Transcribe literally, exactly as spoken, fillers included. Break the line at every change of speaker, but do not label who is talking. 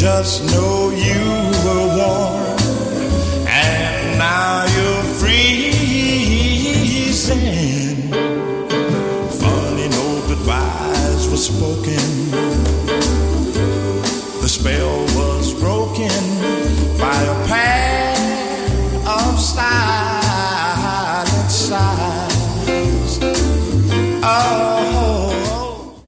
just know you were warm, and now you're freezing. Funny, no goodbyes were spoken. The spell was broken.